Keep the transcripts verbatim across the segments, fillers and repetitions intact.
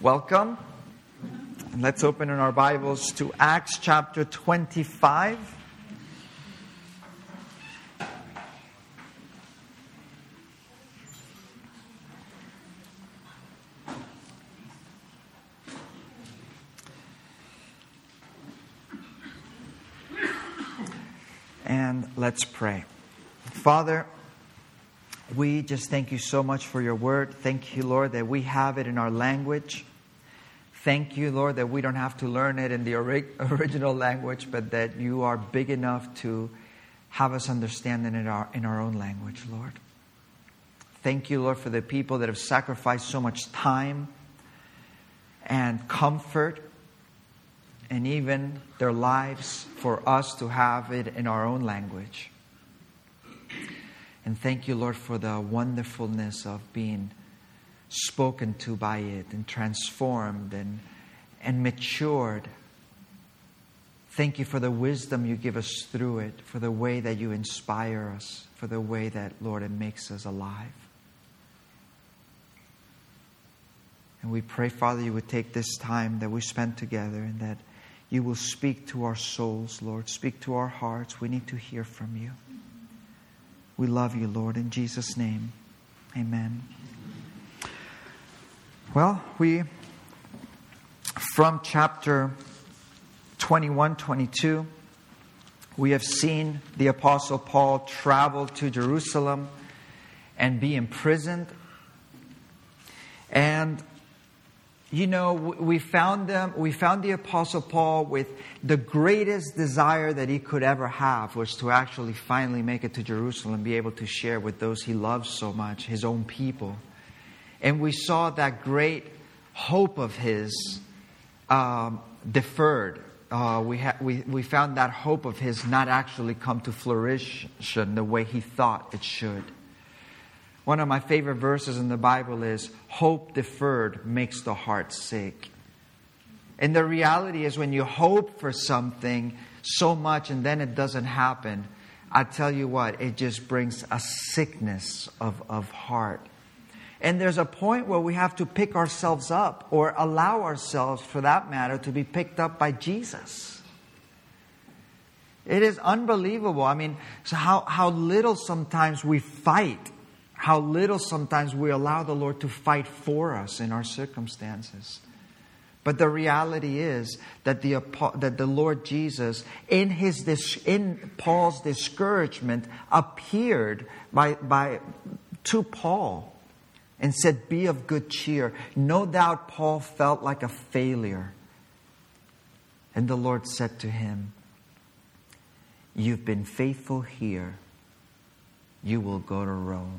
Welcome. Let's open in our Bibles to Acts chapter twenty-five. And let's pray. Father, we just thank you so much for your word. Thank you, Lord, that we have it in our language. Thank you, Lord, that we don't have to learn it in the ori- original language, but that you are big enough to have us understand it in our, in our own language, Lord. Thank you, Lord, for the people that have sacrificed so much time and comfort and even their lives for us to have it in our own language. And thank you, Lord, for the wonderfulness of being spoken to by it and transformed and, and matured. Thank you for the wisdom you give us through it, for the way that you inspire us, for the way that, Lord, it makes us alive. And we pray, Father, you would take this time that we spent together and that you will speak to our souls, Lord. Speak to our hearts. We need to hear from you. We love you, Lord. In Jesus' name, amen. Well, we, from chapter twenty-one, twenty-two, we have seen the Apostle Paul travel to Jerusalem and be imprisoned. And You know, we found them, we found the Apostle Paul with the greatest desire that he could ever have was to actually finally make it to Jerusalem and be able to share with those he loves so much, his own people. And we saw that great hope of his um, deferred. Uh, we, ha- we, we found that hope of his not actually come to fruition the way he thought it should. One of my favorite verses in the Bible is, hope deferred makes the heart sick. And the reality is when you hope for something so much and then it doesn't happen, I tell you what, it just brings a sickness of, of heart. And there's a point where we have to pick ourselves up or allow ourselves, for that matter, to be picked up by Jesus. It is unbelievable. I mean, so how, how little sometimes we fight. How little sometimes we allow the Lord to fight for us in our circumstances. But the reality is that the that the Lord Jesus, in his in Paul's discouragement, appeared by by to Paul and said, "Be of good cheer." No doubt Paul felt like a failure. And the Lord said to him, "You've been faithful here. You will go to Rome."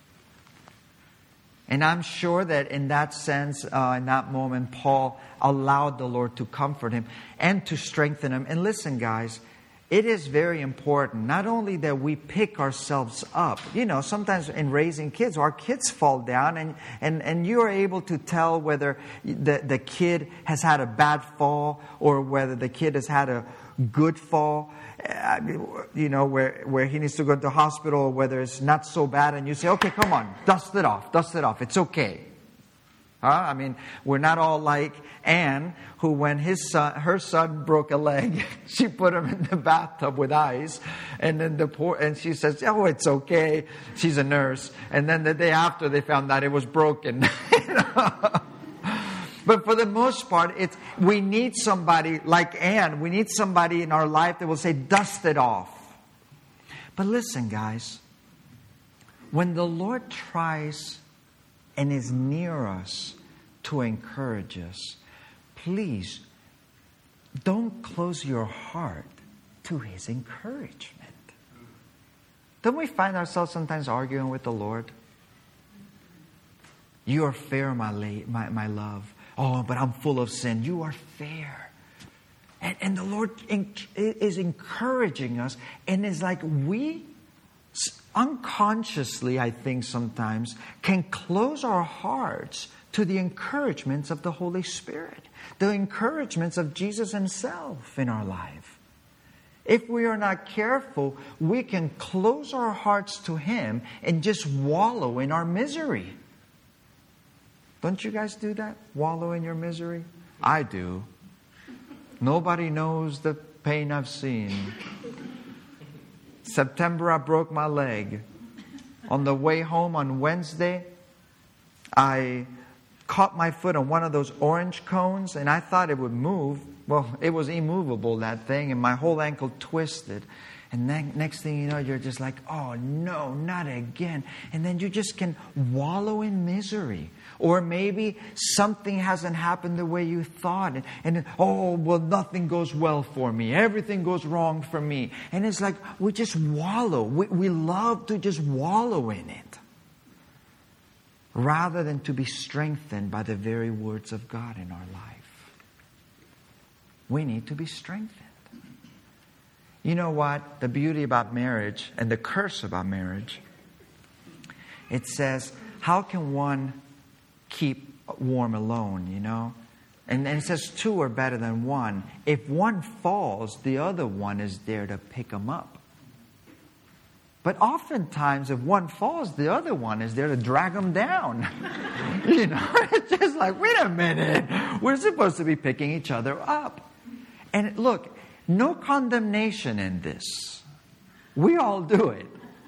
And I'm sure that in that sense, uh, in that moment, Paul allowed the Lord to comfort him and to strengthen him. And listen, guys, it is very important not only that we pick ourselves up. You know, sometimes in raising kids, our kids fall down and, and, and you are able to tell whether the, the kid has had a bad fall or whether the kid has had a good fall. I mean, you know, where, where he needs to go to the hospital, whether it's not so bad, and you say, okay, come on, dust it off, dust it off, it's okay. Huh? I mean, we're not all like Anne, who when his son, her son broke a leg, she put him in the bathtub with ice, and then the poor, and she says, oh, it's okay, she's a nurse, and then the day after they found out it was broken. You know? But for the most part, it's we need somebody like Anne. We need somebody in our life that will say, dust it off. But listen, guys. When the Lord tries and is near us to encourage us, please don't close your heart to His encouragement. Don't we find ourselves sometimes arguing with the Lord? You are fair, my, la- my, my love. Oh, but I'm full of sin. You are fair. And, and the Lord in, is encouraging us. And it's like we unconsciously, I think sometimes, can close our hearts to the encouragements of the Holy Spirit. The encouragements of Jesus Himself in our life. If we are not careful, we can close our hearts to Him and just wallow in our misery. Don't you guys do that? Wallow in your misery? I do. Nobody knows the pain I've seen. September, I broke my leg. On the way home on Wednesday, I caught my foot on one of those orange cones, and I thought it would move. Well, it was immovable, that thing, and my whole ankle twisted. And then next thing you know, you're just like, oh no, not again. And then you just can wallow in misery. Or maybe something hasn't happened the way you thought. And, and oh, well, nothing goes well for me. Everything goes wrong for me. And it's like we just wallow. We, we love to just wallow in it, rather than to be strengthened by the very words of God in our life. We need to be strengthened. You know what? The beauty about marriage and the curse about marriage, it says, how can one keep warm alone, you know? And, and it says two are better than one. If one falls, the other one is there to pick them up. But oftentimes, if one falls, the other one is there to drag them down. You know, it's just like, wait a minute. We're supposed to be picking each other up. And look, no condemnation in this. We all do it.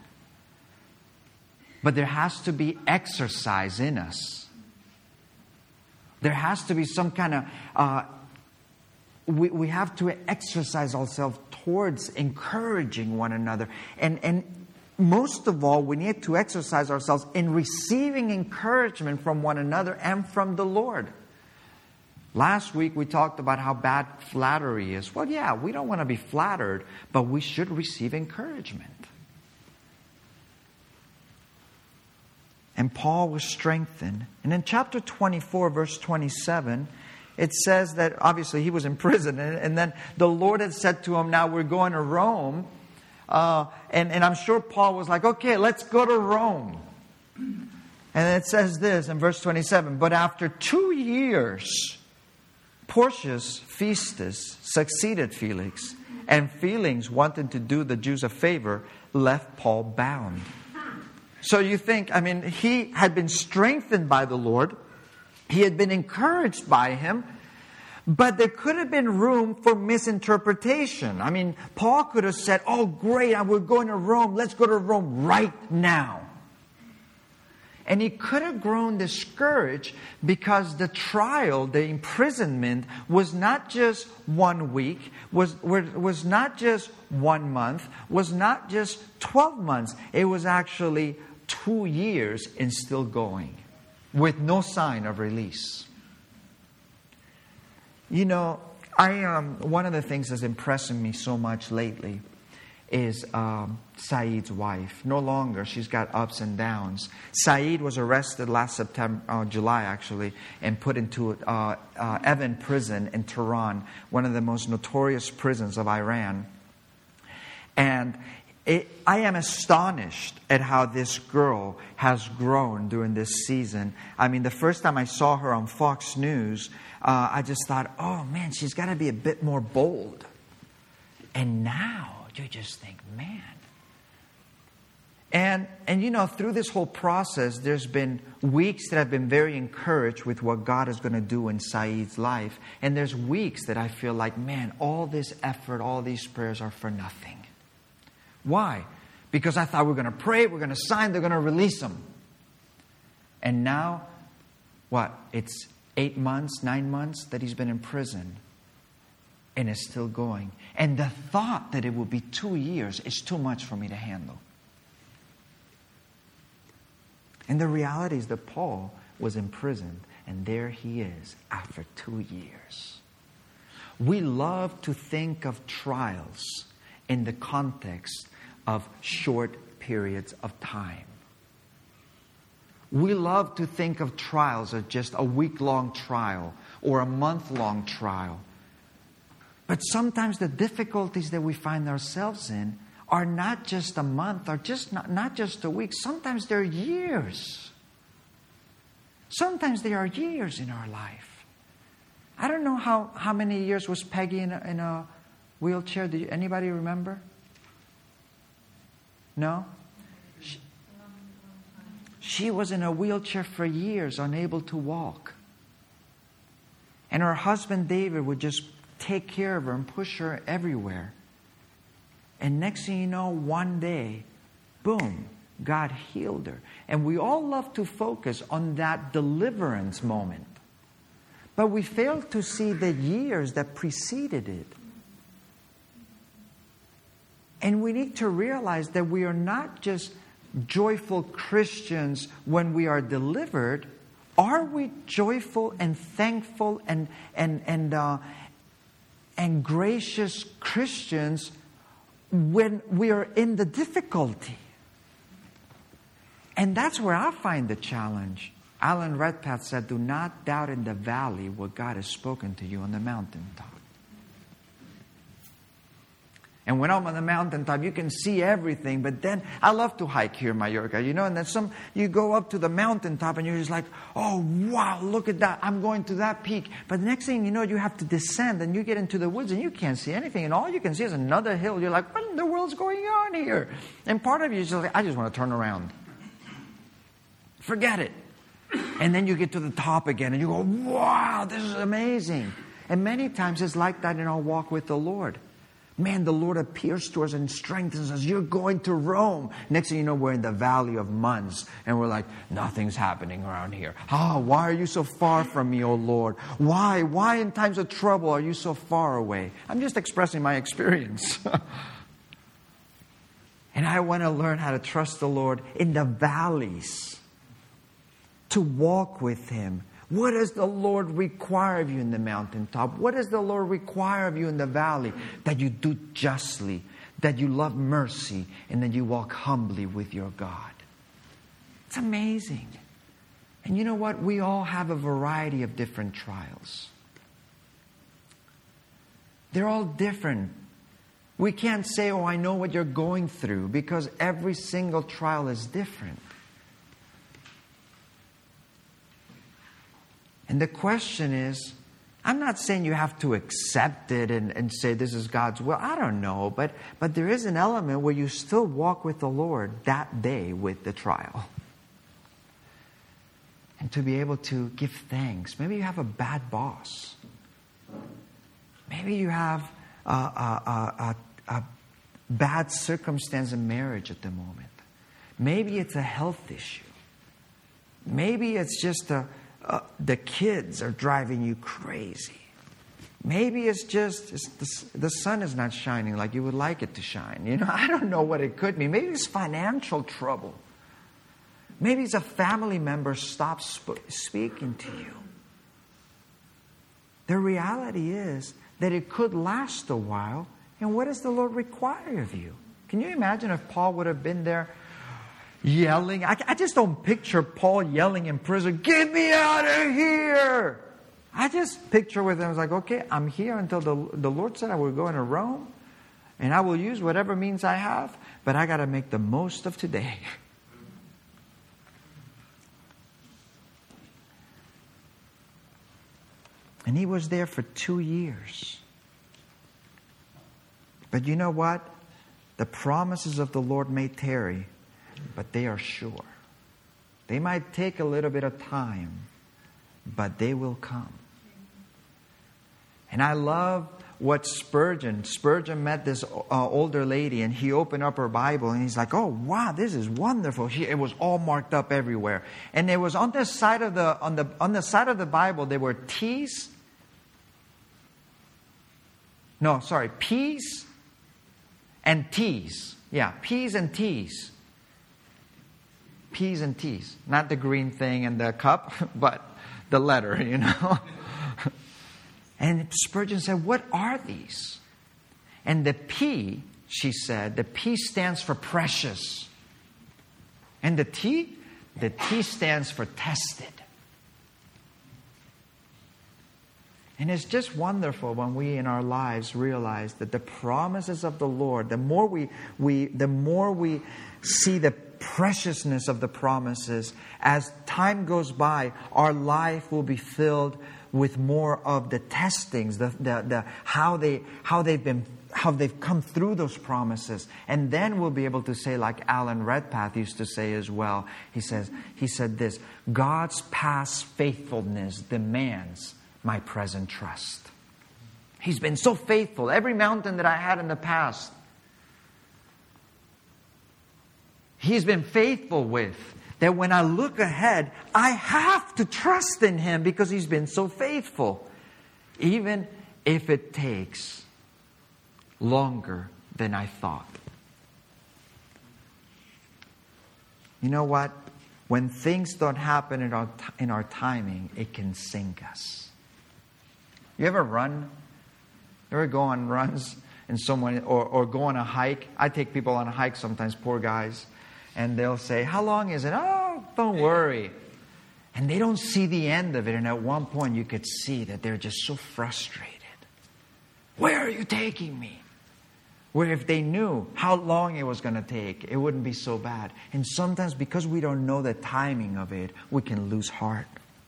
But there has to be exercise in us. There has to be some kind of... Uh, we, we have to exercise ourselves towards encouraging one another. And, and most of all, we need to exercise ourselves in receiving encouragement from one another and from the Lord. Last week we talked about how bad flattery is. Well, yeah, we don't want to be flattered, but we should receive encouragement. And Paul was strengthened. And in chapter twenty-four, verse twenty-seven, it says that obviously he was in prison. And, and then the Lord had said to him, now we're going to Rome. Uh, and, and I'm sure Paul was like, okay, let's go to Rome. And it says this in verse twenty-seven, but after two years... Porcius Festus succeeded Felix, and Felix, wanting to do the Jews a favor, left Paul bound. So you think, I mean, he had been strengthened by the Lord. He had been encouraged by him. But there could have been room for misinterpretation. I mean, Paul could have said, oh, great, we're going to Rome. Let's go to Rome right now. And he could have grown discouraged because the trial, the imprisonment, was not just one week, was, was not just one month, was not just twelve months. It was actually two years and still going, with no sign of release. You know, I um, one of the things that's impressing me so much lately is um, Saeed's wife. No longer. She's got ups and downs. Saeed was arrested last September, uh, July actually, and put into uh, uh, Evin prison in Tehran, one of the most notorious prisons of Iran. And it, I am astonished at how this girl has grown during this season. I mean, the first time I saw her on Fox News, uh, I just thought, oh man, she's got to be a bit more bold. And now, you just think, man. And, and you know, through this whole process, there's been weeks that I've been very encouraged with what God is going to do in Saeed's life. And there's weeks that I feel like, man, all this effort, all these prayers are for nothing. Why? Because I thought we're going to pray, we're going to sign, they're going to release him. And now, what? It's eight months, nine months that he's been in prison. And it's still going. And the thought that it will be two years is too much for me to handle. And the reality is that Paul was imprisoned, and there he is after two years. We love to think of trials in the context of short periods of time. We love to think of trials as just a week-long trial or a month-long trial. But sometimes the difficulties that we find ourselves in are not just a month, or just not, not just a week. Sometimes they're years. Sometimes they are years in our life. I don't know how, how many years was Peggy in a, in a wheelchair. Did you, anybody remember? No? She, She was in a wheelchair for years, unable to walk. And her husband David would just take care of her and push her everywhere. And next thing you know, one day, boom, God healed her. And we all love to focus on that deliverance moment. But we fail to see the years that preceded it. And we need to realize that we are not just joyful Christians when we are delivered. Are we joyful and thankful and and and uh, and gracious Christians when we are in the difficulty? And that's where I find the challenge. Alan Redpath said, "Do not doubt in the valley what God has spoken to you on the mountaintop." And when I'm on the mountaintop, you can see everything. But then, I love to hike here in Mallorca, you know. And then some, you go up to the mountaintop and you're just like, oh, wow, look at that. I'm going to that peak. But the next thing you know, you have to descend and you get into the woods and you can't see anything. And all you can see is another hill. You're like, what in the world's going on here? And part of you is just like, I just want to turn around. Forget it. And then you get to the top again and you go, wow, this is amazing. And many times it's like that in our walk with the Lord. Man, the Lord appears to us and strengthens us. You're going to Rome. Next thing you know, we're in the valley of Mons. And we're like, nothing's happening around here. Ah, oh, why are you so far from me, O Lord? Why? Why in times of trouble are you so far away? I'm just expressing my experience. And I want to learn how to trust the Lord in the valleys. To walk with Him. What does the Lord require of you in the mountaintop? What does the Lord require of you in the valley? That you do justly, that you love mercy, and that you walk humbly with your God. It's amazing. And you know what? We all have a variety of different trials. They're all different. We can't say, oh, I know what you're going through, because every single trial is different. And the question is, I'm not saying you have to accept it and, and say this is God's will. I don't know. But, but there is an element where you still walk with the Lord that day with the trial. And to be able to give thanks. Maybe you have a bad boss. Maybe you have a, a, a, a bad circumstance in marriage at the moment. Maybe it's a health issue. Maybe it's just a... Uh, the kids are driving you crazy. Maybe it's just it's the, the sun is not shining like you would like it to shine. You know, I don't know what it could be. Maybe it's financial trouble. Maybe it's a family member stops sp- speaking to you. The reality is that it could last a while. And what does the Lord require of you? Can you imagine if Paul would have been there yelling? I, I just don't picture Paul yelling in prison, get me out of here. I just picture with him, I was like, okay, I'm here until the, the Lord said I will go into Rome. And I will use whatever means I have. But I got to make the most of today. And he was there for two years. But you know what? The promises of the Lord may tarry, but they are sure. They might take a little bit of time, but they will come. And I love what Spurgeon, Spurgeon met this uh, older lady, and he opened up her Bible, and he's like, oh, wow, this is wonderful. She, it was all marked up everywhere. And it was on the side of the, on the, on the side of the Bible, there were T's. No, sorry, P's and T's. Yeah, P's and T's. P's and T's. Not the green thing and the cup, but the letter, you know. And Spurgeon said, what are these? And the P, she said, the P stands for precious. And the T? The T stands for tested. And it's just wonderful when we in our lives realize that the promises of the Lord, the more we, we the more we see the preciousness of the promises. As time goes by, our life will be filled with more of the testings, the, the, the how they how they've been how they've come through those promises. And then we'll be able to say, like Alan Redpath used to say as well, he says, he said this, God's past faithfulness demands my present trust. He's been so faithful. Every mountain that I had in the past, He's been faithful with. That when I look ahead, I have to trust in Him because He's been so faithful. Even if it takes longer than I thought. You know what? When things don't happen in our, in our timing, it can sink us. You ever run? You ever go on runs and someone, or, or go on a hike? I take people on a hike sometimes, poor guys. And they'll say, how long is it? Oh, don't worry. And they don't see the end of it. And at one point you could see that they're just so frustrated. Where are you taking me? Where if they knew how long it was going to take, it wouldn't be so bad. And sometimes because we don't know the timing of it, we can lose heart.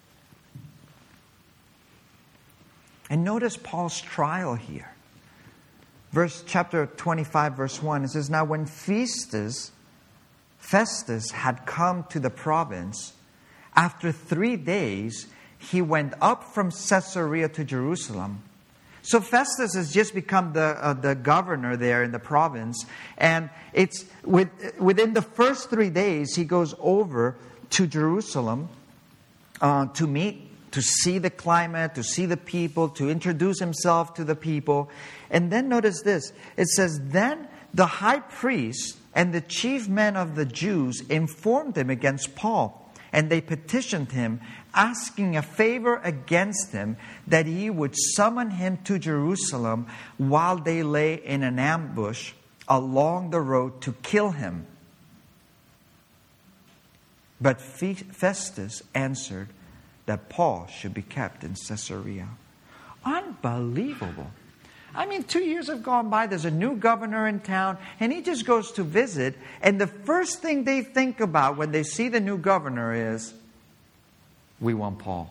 And notice Paul's trial here. Verse chapter twenty-five, verse one, it says, now when Festus... Festus had come to the province, after three days, he went up from Caesarea to Jerusalem. So Festus has just become the uh, the governor there in the province. And it's with, within the first three days, he goes over to Jerusalem uh, to meet, to see the climate, to see the people, to introduce himself to the people. And then notice this. It says, then the high priest and the chief men of the Jews informed him against Paul, and they petitioned him, asking a favor against him, that he would summon him to Jerusalem while they lay in an ambush along the road to kill him. But Festus answered that Paul should be kept in Caesarea. Unbelievable. I mean, two years have gone by. There's a new governor in town, and he just goes to visit. And the first thing they think about when they see the new governor is, we want Paul.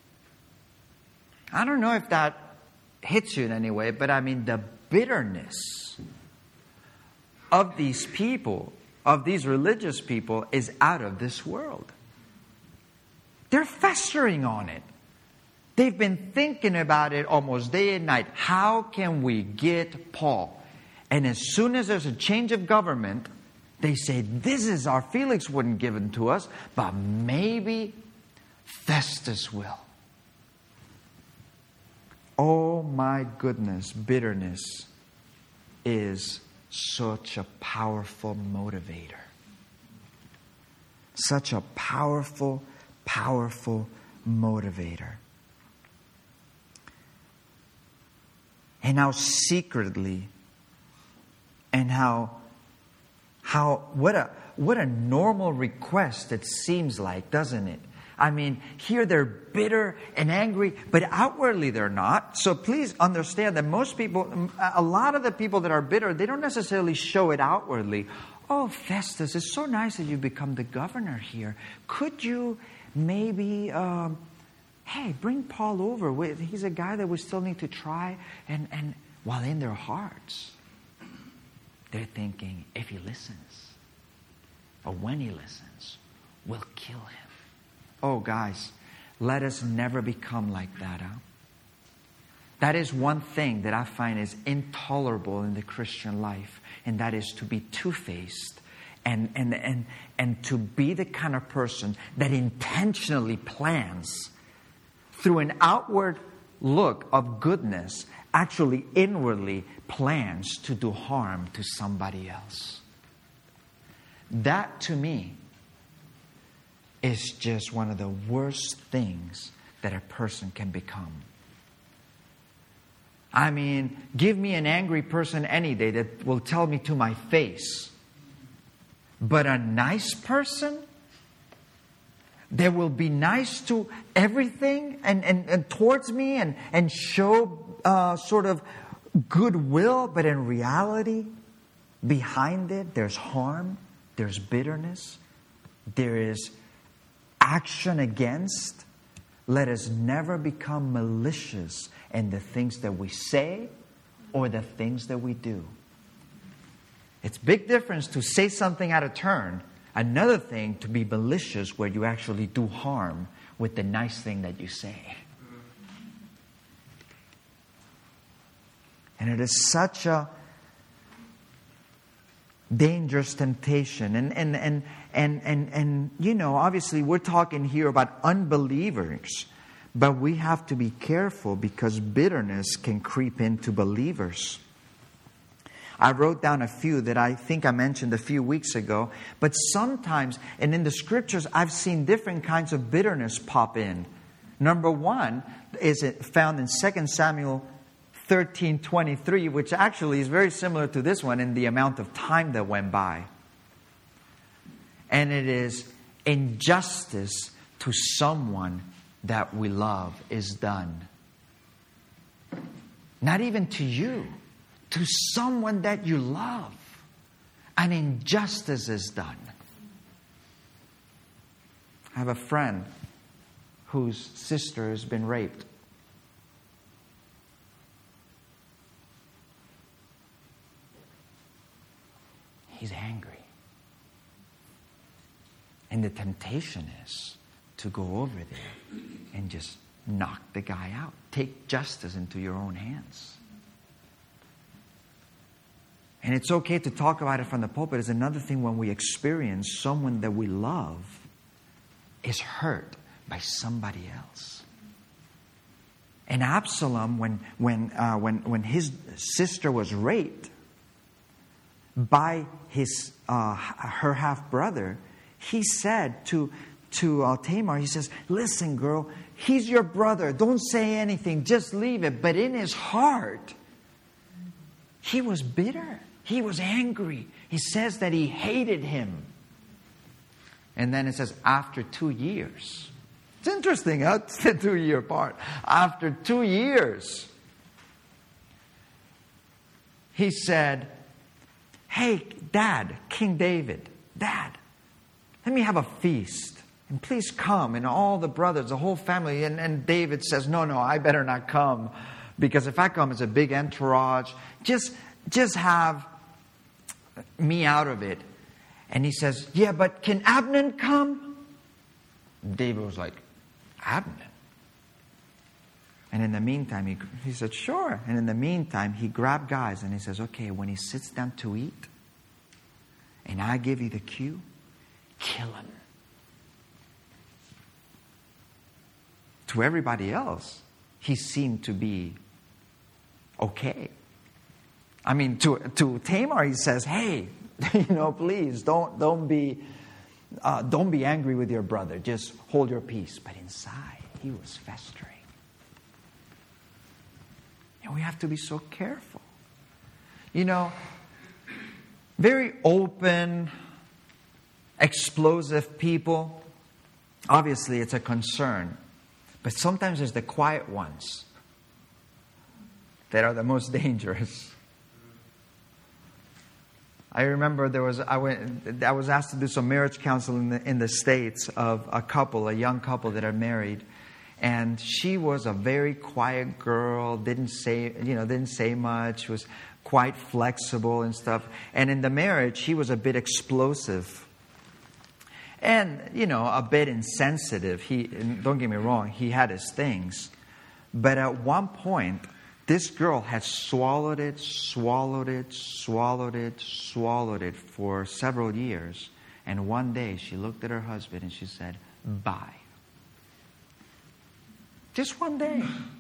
I don't know if that hits you in any way, but I mean, the bitterness of these people, of these religious people, is out of this world. They're festering on it. They've been thinking about it almost day and night. How can we get Paul? And as soon as there's a change of government, they say, this is our Felix wouldn't give it to us, but maybe Festus will. Oh my goodness, bitterness is such a powerful motivator. Such a powerful, powerful motivator. And how secretly, and how, how what a what a normal request it seems like, doesn't it? I mean, here they're bitter and angry, but outwardly they're not. So please understand that most people, a lot of the people that are bitter, they don't necessarily show it outwardly. Oh, Festus, it's so nice that you become the governor here. Could you maybe... Um, Hey, bring Paul over. He's a guy that we still need to try. And, and while in their hearts, they're thinking, if he listens, or when he listens, we'll kill him. Oh, guys, let us never become like that. Huh? That is one thing that I find is intolerable in the Christian life. And that is to be two-faced. And, and, and, and to be the kind of person that intentionally plans through an outward look of goodness, actually inwardly plans to do harm to somebody else. That, to me, is just one of the worst things that a person can become. I mean, give me an angry person any day that will tell me to my face. But a nice person that will be nice to everything and, and, and towards me and, and show uh, sort of goodwill, but in reality, behind it, there's harm. there's bitterness, there is action against. Let us never become malicious in the things that we say or the things that we do. It's a big difference to say something out of turn. Another thing to be malicious where you actually do harm with the nice thing that you say. And it is such a dangerous temptation. And, and, and, and, and, and, you know, obviously we're talking here about unbelievers. But we have to be careful because bitterness can creep into believers. I wrote down a few that I think I mentioned a few weeks ago. But sometimes, and in the scriptures, I've seen different kinds of bitterness pop in. Number one is it found in Second Samuel thirteen twenty-three, which actually is very similar to this one in the amount of time that went by. And it is injustice to someone that we love is done. Not even to you, to someone that you love. An injustice is done. I have a friend whose sister has been raped. He's angry. And the temptation is to go over there and just knock the guy out. Take justice into your own hands. And it's okay to talk about it from the pulpit. It's another thing when we experience someone that we love is hurt by somebody else. And Absalom, when when uh, when when his sister was raped by his uh, her half brother, he said to to uh, Tamar, he says, "Listen, girl, he's your brother. Don't say anything. Just leave it." But in his heart, he was bitter. He was angry. He says that he hated him. And then it says, after two years. It's interesting, huh? It's the two-year part. After two years, he said, "Hey, Dad, King David, Dad, let me have a feast. And please come." And all the brothers, the whole family. And, and David says, no, no, I better not come. Because if I come, it's a big entourage. Just, just have me out of it. And he says, "Yeah, but can Abner come?" David was like, "Abner?" And in the meantime, he, he said, "Sure." And in the meantime, he grabbed guys and he says, "Okay, when he sits down to eat, and I give you the cue, kill him." To everybody else, he seemed to be okay. I mean, to to Tamar, he says, "Hey, you know, please don't don't be uh, don't be angry with your brother. Just hold your peace." But inside, he was festering, and we have to be so careful. You know, very open, explosive people. Obviously, it's a concern, but sometimes there's the quiet ones that are the most dangerous. I remember there was I went I was asked to do some marriage counseling in the, in the States of a couple, a young couple that are married, and she was a very quiet girl, didn't say you know didn't say much, was quite flexible and stuff. And in the marriage, he was a bit explosive, and you know a bit insensitive. He don't get me wrong, he had his things, but at one point, this girl had swallowed it, swallowed it, swallowed it, swallowed it for several years. And one day she looked at her husband and she said, "Bye." Just one day.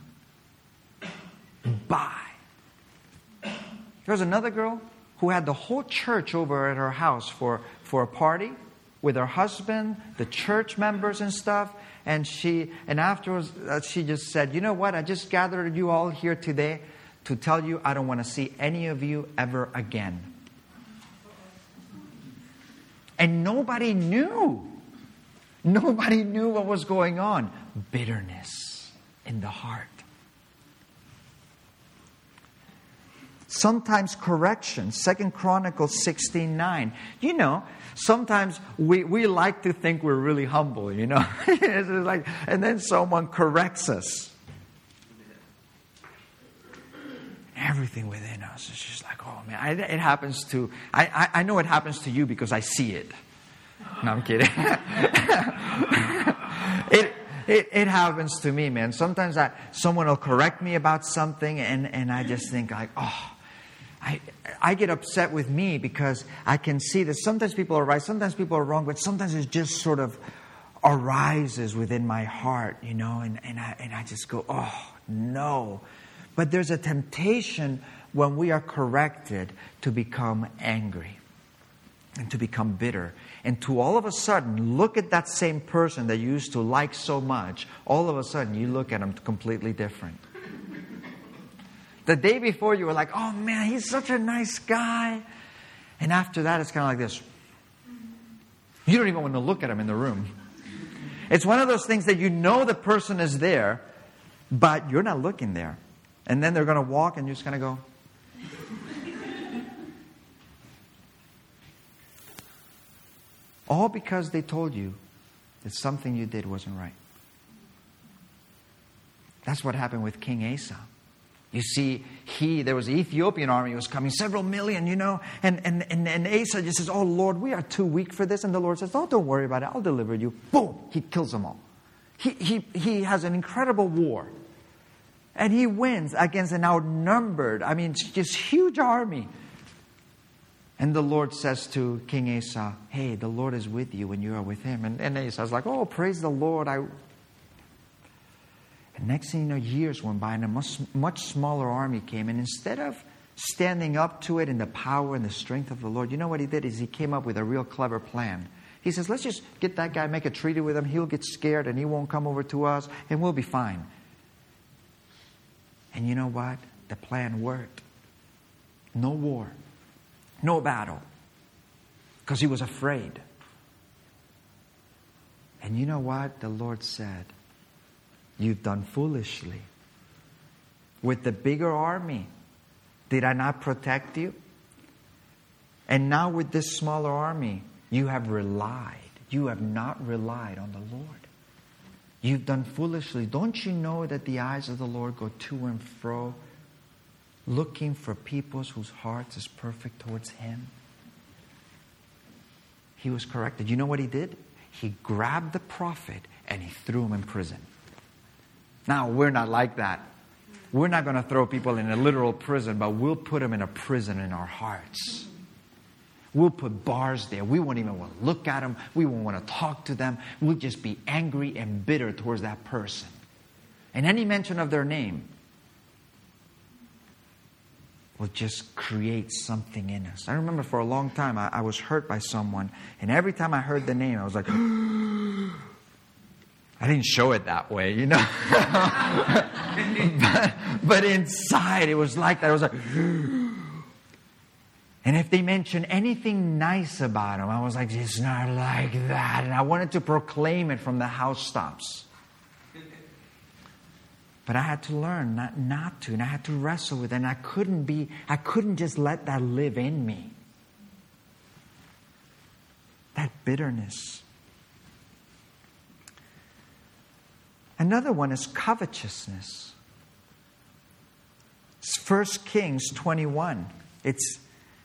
Bye. There was another girl who had the whole church over at her house for, for a party with her husband, the church members and stuff. And she, and afterwards, uh, she just said, "You know what? I just gathered you all here today to tell you I don't want to see any of you ever again." And nobody knew. Nobody knew what was going on. Bitterness in the heart. Sometimes correction. Second Chronicles sixteen nine. You know, sometimes we, we like to think we're really humble, you know. It's like, and then someone corrects us. Everything within us is just like, oh man, I, it happens to, I, I, I know it happens to you because I see it. No, I'm kidding. it, it it happens to me, man. Sometimes I, someone will correct me about something and, and I just think like, oh, I I get upset with me because I can see that sometimes people are right, sometimes people are wrong, but sometimes it just sort of arises within my heart, you know, and, and I and I just go, oh no. But there's a temptation when we are corrected to become angry and to become bitter. And to all of a sudden, look at that same person that you used to like so much. All of a sudden, you look at him completely different. The day before, you were like, oh man, he's such a nice guy. And after that, it's kind of like this. You don't even want to look at him in the room. It's one of those things that you know the person is there, but you're not looking there. And then they're going to walk and you're just going to go. All because they told you that something you did wasn't right. That's what happened with King Asa. You see, he, there was an Ethiopian army was coming, several million, you know, and, and, and, and Asa just says, oh Lord, we are too weak for this. And the Lord says, oh, don't worry about it. I'll deliver you. Boom! He kills them all. He, he, he has an incredible war. And he wins against an outnumbered, I mean, just huge army. And the Lord says to King Asa, hey, the Lord is with you when you are with him. And, and Asa's like, oh, praise the Lord. I... And next thing you know, years went by and a much, much smaller army came. And instead of standing up to it in the power and the strength of the Lord, you know what he did is he came up with a real clever plan. He says, let's just get that guy, make a treaty with him. He'll get scared and he won't come over to us and we'll be fine. And you know what? The plan worked. No war. No battle. Because he was afraid. And you know what? The Lord said, you've done foolishly. With the bigger army, did I not protect you? And now with this smaller army, you have relied. You have not relied on the Lord. You've done foolishly. Don't you know that the eyes of the Lord go to and fro, looking for people whose hearts is perfect towards Him? He was corrected. You know what he did? He grabbed the prophet and he threw him in prison. Now, we're not like that. We're not going to throw people in a literal prison, but we'll put them in a prison in our hearts. We'll put bars there. We won't even want to look at them. We won't want to talk to them. We'll just be angry and bitter towards that person. And any mention of their name will just create something in us. I remember for a long time I, I was hurt by someone. And every time I heard the name, I was like, I didn't show it that way, you know. but, but inside it was like that. I was like... And if they mentioned anything nice about him, I was like, it's not like that. And I wanted to proclaim it from the housetops. But I had to learn not, not to. And I had to wrestle with it. And I couldn't be, I couldn't just let that live in me. That bitterness. Another one is covetousness. It's First Kings twenty-one. It's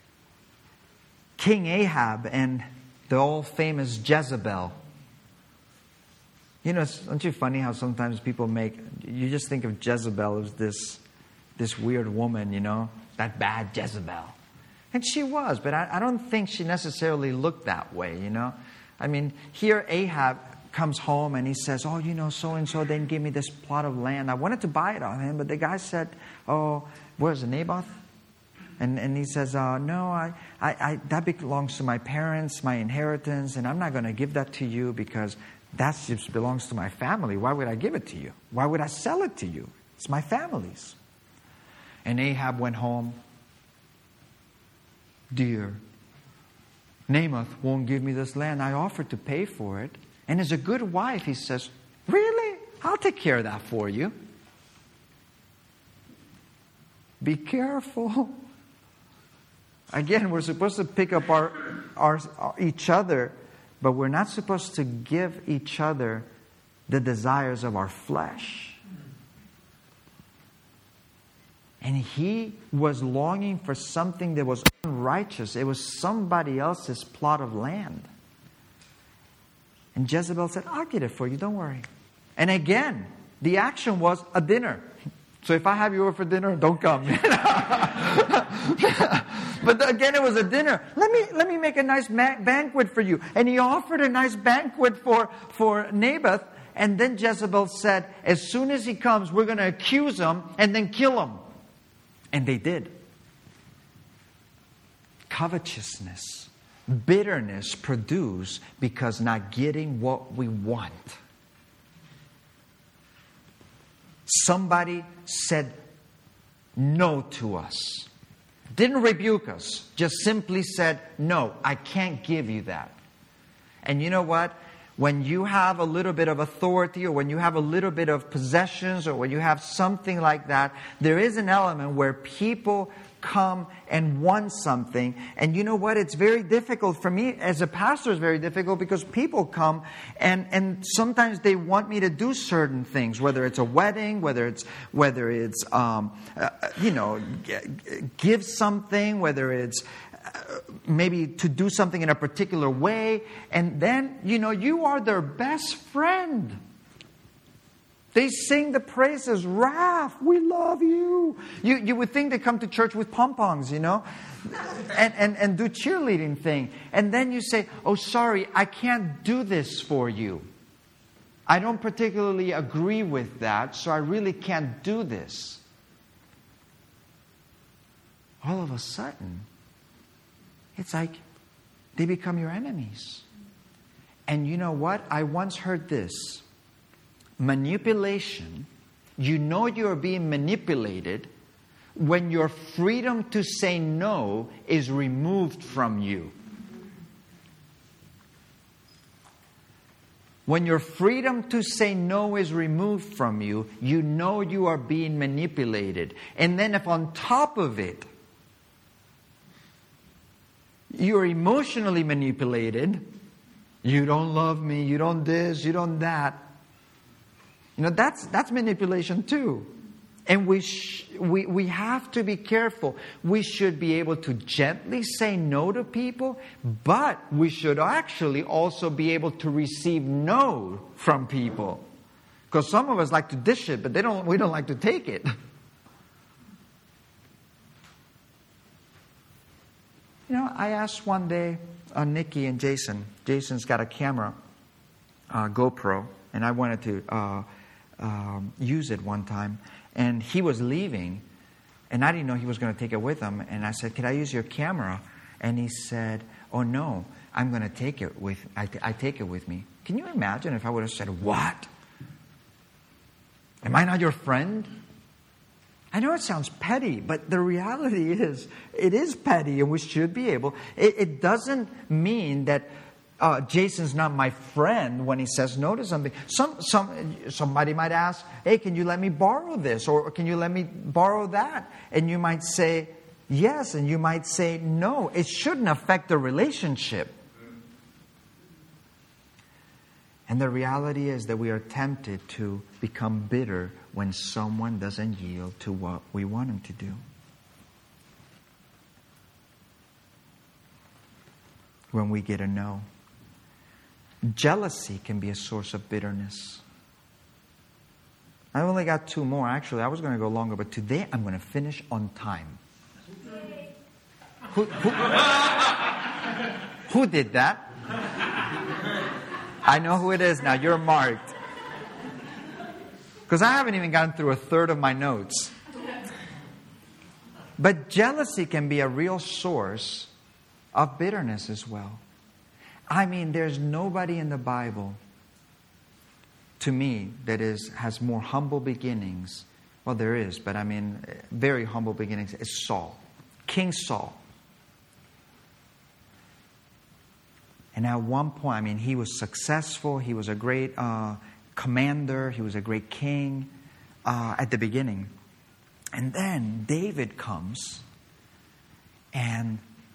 King Ahab and the all famous Jezebel. You know, aren't you funny how sometimes people make, you just think of Jezebel as this, this weird woman, you know, that bad Jezebel. And she was, but I, I don't think she necessarily looked that way, you know. I mean, here Ahab comes home and he says, oh, you know, so-and-so didn't give me this plot of land. I wanted to buy it on him, but the guy said, oh, where's it, Naboth? And and he says, uh, no, I, I, I that belongs to my parents, my inheritance, and I'm not going to give that to you because that just belongs to my family. Why would I give it to you? Why would I sell it to you? It's my family's. And Ahab went home. Dear, Naboth won't give me this land. I offered to pay for it. And as a good wife, he says, really? I'll take care of that for you. Be careful. Again, we're supposed to pick up our, our, our each other, but we're not supposed to give each other the desires of our flesh. And he was longing for something that was unrighteous. It was somebody else's plot of land. And Jezebel said, I'll get it for you, don't worry. And again, the action was a dinner. So if I have you over for dinner, don't come. But again, it was a dinner. Let me let me make a nice ma- banquet for you. And he offered a nice banquet for, for Naboth. And then Jezebel said, as soon as he comes, we're going to accuse him and then kill him. And they did. Covetousness, bitterness produced because not getting what we want. Somebody said no to us. Didn't rebuke us. Just simply said, no, I can't give you that. And you know what? When you have a little bit of authority, or when you have a little bit of possessions, or when you have something like that, there is an element where people come and want something. And you know what? It's very difficult for me as a pastor. It's very difficult because people come and, and sometimes they want me to do certain things, whether it's a wedding, whether it's whether it's um, uh, you know g- give something, whether it's uh, maybe to do something in a particular way, and then you know you are their best friend. They sing the praises. Raph, we love you. You you would think they come to church with pom-poms, you know, and, and, and do cheerleading thing. And then you say, oh, sorry, I can't do this for you. I don't particularly agree with that, so I really can't do this. All of a sudden, it's like they become your enemies. And you know what? I once heard this. Manipulation, you know you're being manipulated when your freedom to say no is removed from you. When your freedom to say no is removed from you, you know you are being manipulated. And then if on top of it, you're emotionally manipulated, you don't love me, you don't this, you don't that. You know, that's that's manipulation too. And we, sh- we we have to be careful. We should be able to gently say no to people, but we should actually also be able to receive no from people. Because some of us like to dish it, but they don't. we don't like to take it. You know, I asked one day uh, Nikki and Jason. Jason's got a camera, uh, GoPro, and I wanted to uh, um, use it one time. And he was leaving, and I didn't know he was going to take it with him. And I said, "Can I use your camera?" And he said, "Oh no, I'm going to take it with. I, I take it with me." Can you imagine if I would have said, "What? Am I not your friend?" I know it sounds petty, but the reality is, it is petty, and we should be able. It, it doesn't mean that uh, Jason's not my friend when he says no to something. Some, some, somebody might ask, "Hey, can you let me borrow this? Or can you let me borrow that?" And you might say yes, and you might say no. It shouldn't affect the relationship. And the reality is that we are tempted to become bitter when someone doesn't yield to what we want them to do. When we get a no. Jealousy can be a source of bitterness. I only got two more. Actually, I was going to go longer, but today I'm going to finish on time. Who, who, who did that? I know who it is now. You're marked. Because I haven't even gotten through a third of my notes. But jealousy can be a real source of bitterness as well. I mean, there's nobody in the Bible, to me, that is has more humble beginnings. Well, there is, but I mean, very humble beginnings. Is Saul. King Saul. And at one point, I mean, he was successful. He was a great uh, commander. He was a great king uh, at the beginning. And then David comes, and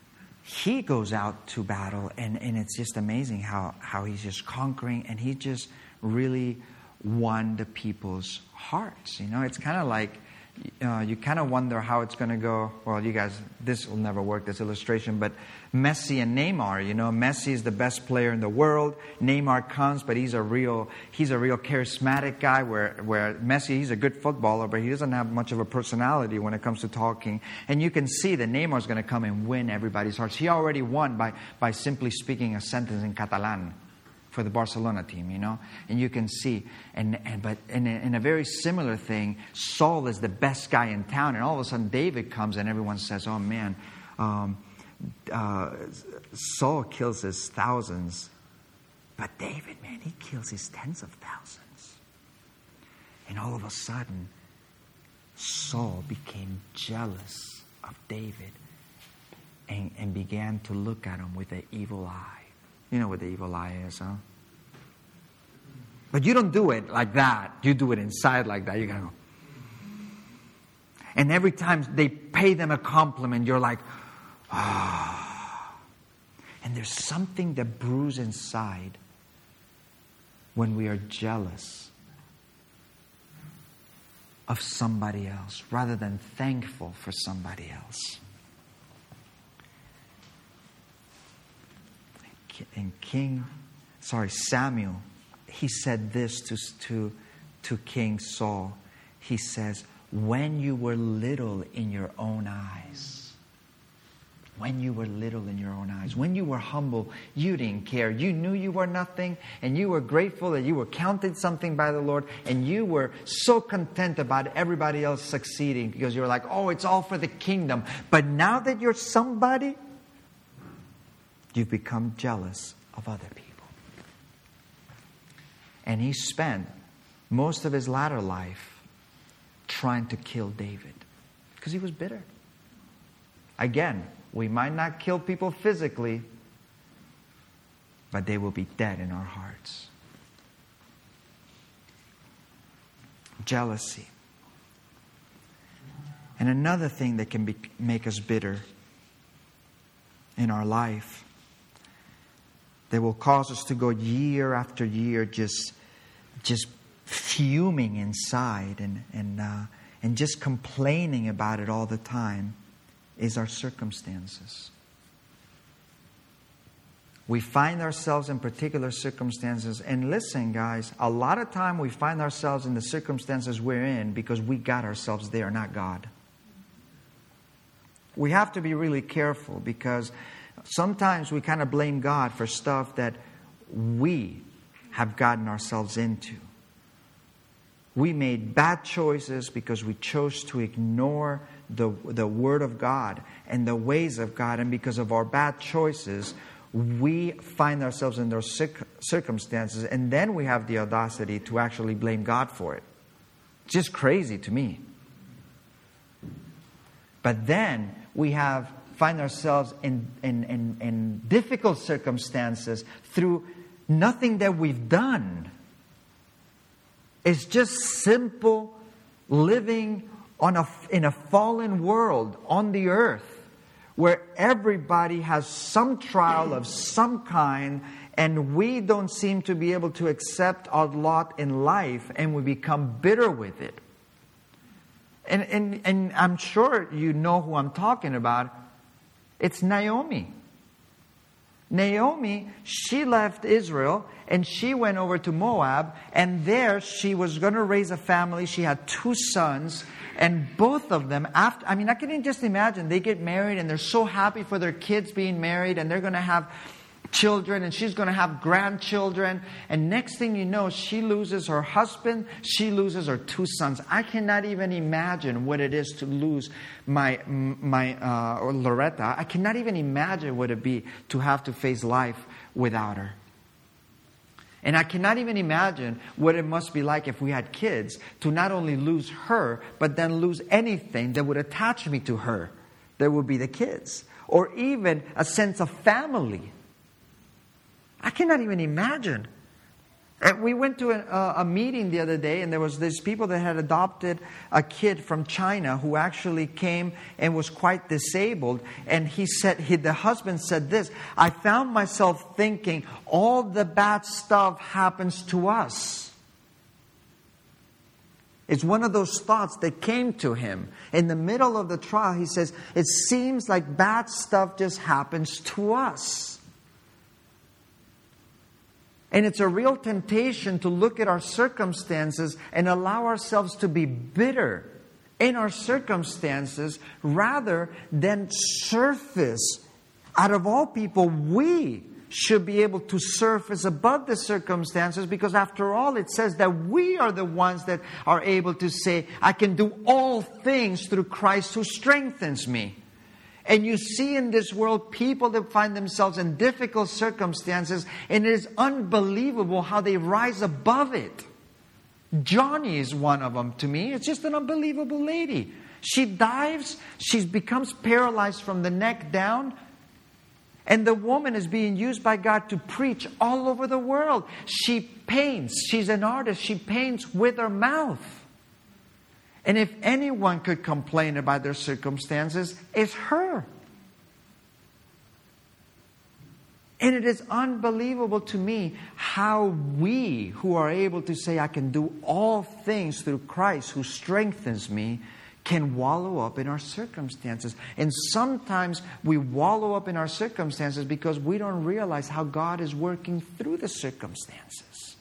he goes out to battle, and, and it's just amazing how, how he's just conquering, and he just really won the people's hearts. You know, it's kind of like, uh, you kind of wonder how it's going to go. Well, you guys, this will never work, this illustration, but Messi and Neymar, you know, Messi is the best player in the world. Neymar comes, but he's a real, he's a real charismatic guy, where, where Messi, he's a good footballer, but he doesn't have much of a personality when it comes to talking. And you can see that Neymar's going to come and win everybody's hearts. He already won by, by simply speaking a sentence in Catalan for the Barcelona team, you know, and you can see, and, and but in a, in a very similar thing, Saul is the best guy in town, and all of a sudden David comes, and everyone says, "Oh man, um, uh, Saul kills his thousands, but David, man, he kills his tens of thousands." And all of a sudden, Saul became jealous of David, and, and began to look at him with an evil eye. You know what the evil eye is, huh? But you don't do it like that. You do it inside like that. You gotta go. And every time they pay them a compliment, you're like, ah. And there's something that brews inside when we are jealous of somebody else rather than thankful for somebody else. And King, sorry, Samuel, he said this to, to, to King Saul. He says, when you were little in your own eyes, when you were little in your own eyes, when you were humble, you didn't care. You knew you were nothing, and you were grateful that you were counted something by the Lord, and you were so content about everybody else succeeding because you were like, oh, it's all for the kingdom. But now that you're somebody, you've become jealous of other people. And he spent most of his latter life trying to kill David because he was bitter. Again, we might not kill people physically, but they will be dead in our hearts. Jealousy. And another thing that can be, make us bitter in our life, that will cause us to go year after year just, just fuming inside and, and, uh, and just complaining about it all the time, is our circumstances. We find ourselves in particular circumstances, and listen, guys, a lot of time we find ourselves in the circumstances we're in because we got ourselves there, not God. We have to be really careful because sometimes we kind of blame God for stuff that we have gotten ourselves into. We made bad choices because we chose to ignore the, the Word of God and the ways of God. And because of our bad choices, we find ourselves in those circumstances. And then we have the audacity to actually blame God for it. It's just crazy to me. But then we have find ourselves in, in, in, in difficult circumstances through nothing that we've done. It's just simple living on a, in a fallen world on the earth where everybody has some trial of some kind, and we don't seem to be able to accept our lot in life, and we become bitter with it. And, and, and I'm sure you know who I'm talking about. It's Naomi. Naomi, she left Israel and she went over to Moab, and there she was going to raise a family. She had two sons, and both of them, after, I mean, I can just imagine they get married and they're so happy for their kids being married, and they're going to have children, and she's going to have grandchildren, and next thing you know, she loses her husband, she loses her two sons. I cannot even imagine what it is to lose my my uh, or Loretta. I cannot even imagine what it'd be to have to face life without her. And I cannot even imagine what it must be like if we had kids to not only lose her, but then lose anything that would attach me to her. That would be the kids, or even a sense of family. I cannot even imagine And we went to a, a meeting the other day, and there was these people that had adopted a kid from China who actually came and was quite disabled. And he said, he, the husband said this, I found myself thinking, all the bad stuff happens to us. It's one of those thoughts that came to him. In the middle of the trial, he says, it seems like bad stuff just happens to us. And it's a real temptation to look at our circumstances and allow ourselves to be bitter in our circumstances rather than surface. Out of all people, we should be able to surface above the circumstances, because after all, it says that we are the ones that are able to say, I can do all things through Christ who strengthens me. And you see in this world people that find themselves in difficult circumstances, and it is unbelievable how they rise above it. Johnny is one of them to me. It's just an unbelievable lady. She dives, she becomes paralyzed from the neck down, and the woman is being used by God to preach all over the world. She paints. She's an artist. She paints with her mouth. And if anyone could complain about their circumstances, it's her. And it is unbelievable to me how we who are able to say, I can do all things through Christ who strengthens me, can wallow up in our circumstances. And sometimes we wallow up in our circumstances because we don't realize how God is working through the circumstances.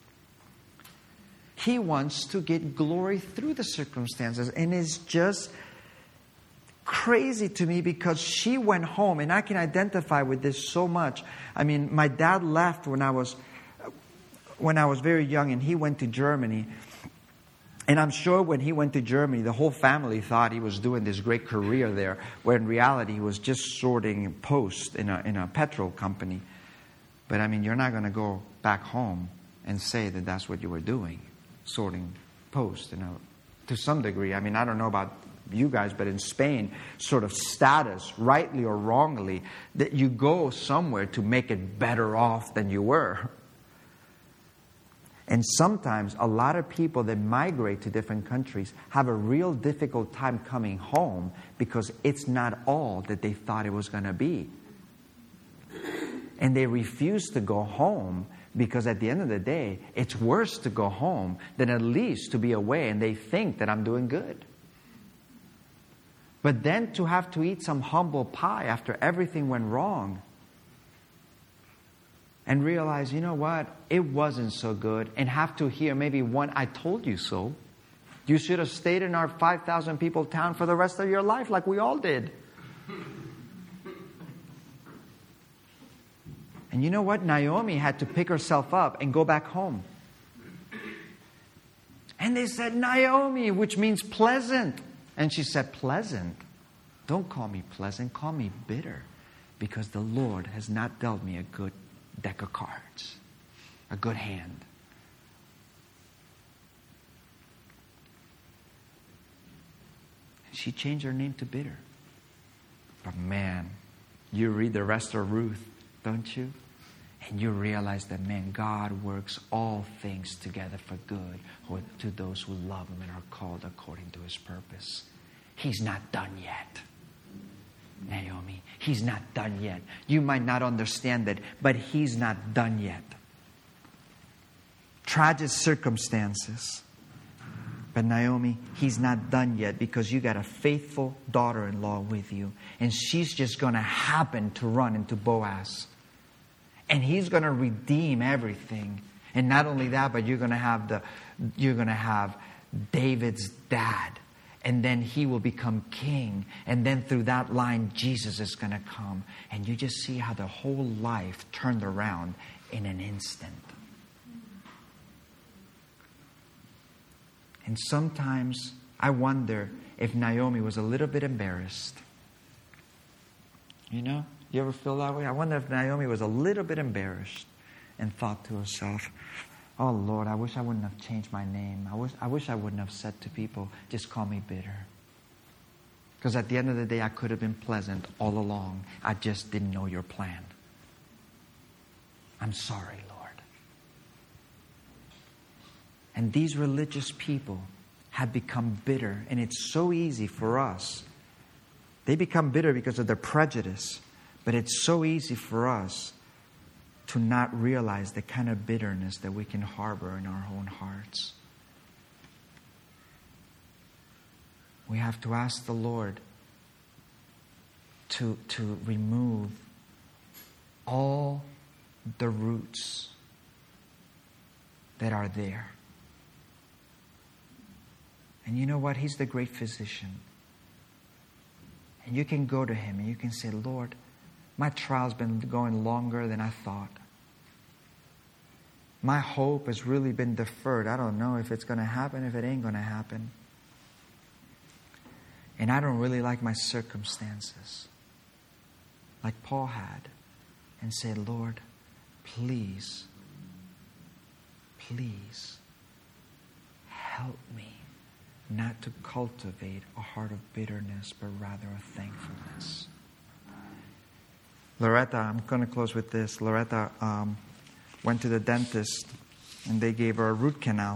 He wants to get glory through the circumstances. And it's just crazy to me because she went home, and I can identify with this so much. I mean, my dad left when I was when I was very young, and he went to Germany. And I'm sure when he went to Germany, the whole family thought he was doing this great career there, where in reality he was just sorting post in a, in a petrol company. But I mean, you're not going to go back home and say that that's what you were doing, sorting post. You know, to some degree, I mean, I don't know about you guys, but in Spain, sort of status, rightly or wrongly, that you go somewhere to make it better off than you were. And sometimes a lot of people that migrate to different countries have a real difficult time coming home because it's not all that they thought it was going to be. And they refuse to go home because at the end of the day, it's worse to go home than at least to be away, and they think that I'm doing good. But then to have to eat some humble pie after everything went wrong and realize, you know what, it wasn't so good, and have to hear maybe one, I told you so. You should have stayed in our five thousand people town for the rest of your life like we all did. And you know what? Naomi had to pick herself up and go back home. And they said, Naomi, which means pleasant. And she said, pleasant? Don't call me pleasant, call me bitter, because the Lord has not dealt me a good deck of cards, a good hand. She changed her name to bitter. But man, you read the rest of Ruth, don't you? And you realize that, man, God works all things together for good to those who love Him and are called according to His purpose. He's not done yet, Naomi. He's not done yet. You might not understand that, but He's not done yet. Tragic circumstances. But Naomi, He's not done yet, because you got a faithful daughter-in-law with you. And she's just going to happen to run into Boaz. And he's going to redeem everything. And not only that, but you're going to have the you're going to have David's dad. And then he will become king. And then through that line, Jesus is going to come. And you just see how the whole life turned around in an instant. And sometimes I wonder if Naomi was a little bit embarrassed. You know, you ever feel that way? I wonder if Naomi was a little bit embarrassed and thought to herself, oh Lord, I wish I wouldn't have changed my name. I wish I, wish I wouldn't have said to people, just call me bitter. Because at the end of the day, I could have been pleasant all along. I just didn't know your plan. I'm sorry, Lord. And these religious people have become bitter. And it's so easy for us. They become bitter because of their prejudice. But it's so easy for us to not realize the kind of bitterness that we can harbor in our own hearts. We have to ask the Lord to, to remove all the roots that are there. And you know what? He's the great physician. And you can go to Him and you can say, Lord, my trial's been going longer than I thought. My hope has really been deferred. I don't know if it's going to happen, if it ain't going to happen. And I don't really like my circumstances. Like Paul had. And say, Lord, please, please help me not to cultivate a heart of bitterness, but rather of thankfulness. Loretta, I'm going to close with this. Loretta um, went to the dentist and they gave her a root canal.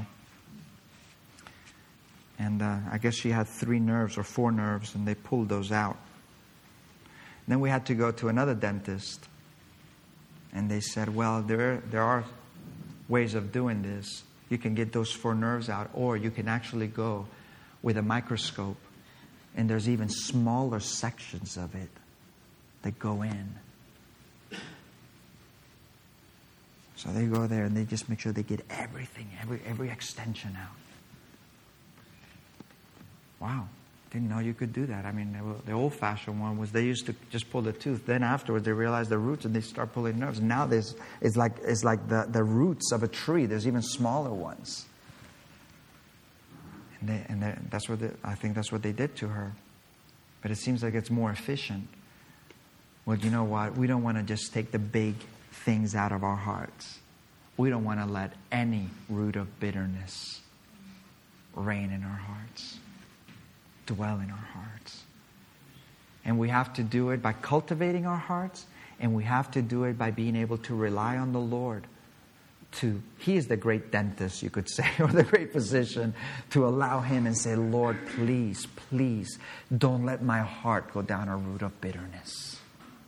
And uh, I guess she had three nerves or four nerves and they pulled those out. Then we had to go to another dentist. And they said, well, there, there are ways of doing this. You can get those four nerves out, or you can actually go with a microscope, and there's even smaller sections of it that go in. So they go there and they just make sure they get everything, every every extension out. Wow. Didn't know you could do that. I mean, the old-fashioned one was they used to just pull the tooth. Then afterwards, they realized the roots and they start pulling nerves. Now there's it's like it's like the, the roots of a tree. There's even smaller ones. And they, and they, that's what they, I think that's what they did to her. But it seems like it's more efficient. Well, you know what? We don't want to just take the big things out of our hearts. We don't want to let any root of bitterness reign in our hearts. Dwell in our hearts. And we have to do it by cultivating our hearts, and we have to do it by being able to rely on the Lord. To He is the great dentist, you could say, or the great physician, to allow Him and say, Lord, please, please, don't let my heart go down a root of bitterness.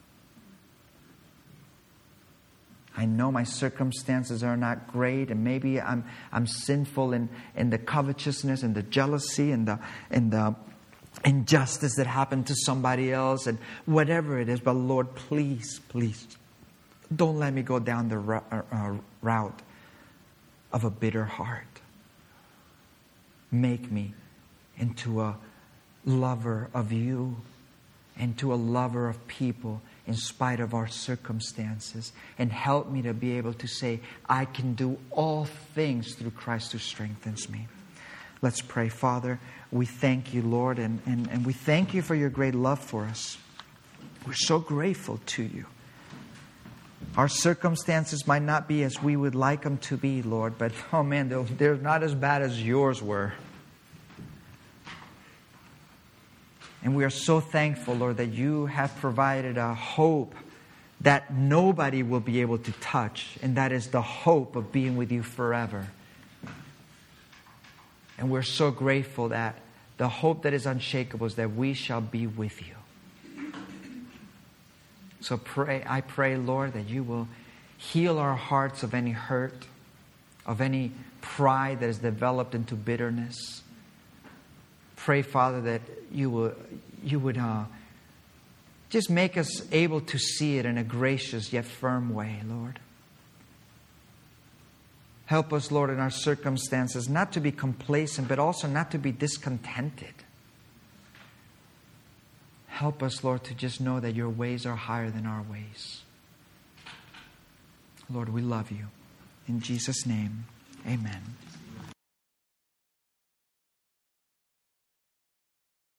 I know my circumstances are not great, and maybe I'm I'm sinful in, in the covetousness and the jealousy and the and the injustice that happened to somebody else and whatever it is. But Lord, please, please, don't let me go down the uh, route of a bitter heart. Make me into a lover of you, into a lover of people in spite of our circumstances. And help me to be able to say, I can do all things through Christ who strengthens me. Let's pray. Father, we thank you, Lord, and, and, and we thank you for your great love for us. We're so grateful to you. Our circumstances might not be as we would like them to be, Lord, but oh man, they're, they're not as bad as yours were. And we are so thankful, Lord, that you have provided a hope that nobody will be able to touch, and that is the hope of being with you forever. And we're so grateful that the hope that is unshakable is that we shall be with you. So pray, I pray, Lord, that you will heal our hearts of any hurt, of any pride that is developed into bitterness. Pray, Father, that you will, you would uh, just make us able to see it in a gracious yet firm way, Lord. Help us, Lord, in our circumstances, not to be complacent, but also not to be discontented. Help us, Lord, to just know that your ways are higher than our ways. Lord, we love you. In Jesus' name, amen.